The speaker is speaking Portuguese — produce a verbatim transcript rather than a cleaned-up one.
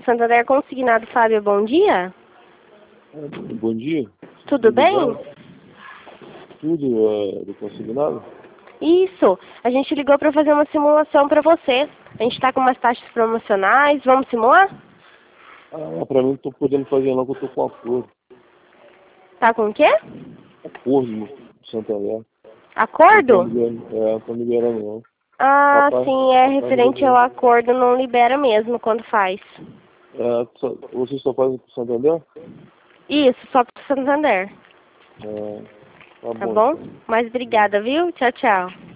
Santander Consignado, Fábio, bom dia. Bom dia. Tudo, Tudo bem? bem? Tudo é, do consignado? Isso. A gente ligou para fazer uma simulação para você. A gente está com umas taxas promocionais. Vamos simular? Ah, pra mim não tô podendo fazer não, que eu tô com acordo. Tá com o quê? Acordo no Santander. Acordo? Não tô liberando, é, não tô liberando não. Ah, Papai, sim, é papai me referente ao ligou. acordo, não libera mesmo quando faz. É, só, vocês só fazem pro Santander? Isso, só para Santander. É, tá Tá bom bom? então. Mas obrigada, viu? Tchau, tchau.